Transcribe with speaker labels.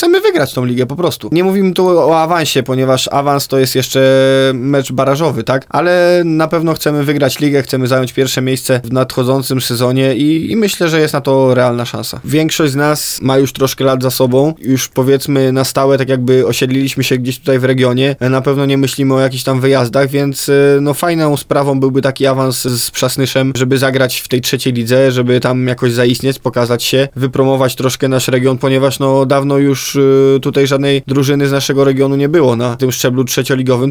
Speaker 1: chcemy wygrać tą ligę po prostu. Nie mówimy tu o awansie, ponieważ awans to jest jeszcze mecz barażowy, tak? Ale na pewno chcemy wygrać ligę, chcemy zająć pierwsze miejsce w nadchodzącym sezonie i myślę, że jest na to realna szansa. Większość z nas ma już troszkę lat za sobą, już powiedzmy na stałe, tak jakby osiedliliśmy się gdzieś tutaj w regionie, na pewno nie myślimy o jakichś tam wyjazdach, więc no fajną sprawą byłby taki awans z Przasnyszem, żeby zagrać w tej trzeciej lidze, żeby tam jakoś zaistnieć, pokazać się, wypromować troszkę nasz region, ponieważ no dawno już tutaj żadnej drużyny z naszego regionu nie było na tym szczeblu trzecioligowym,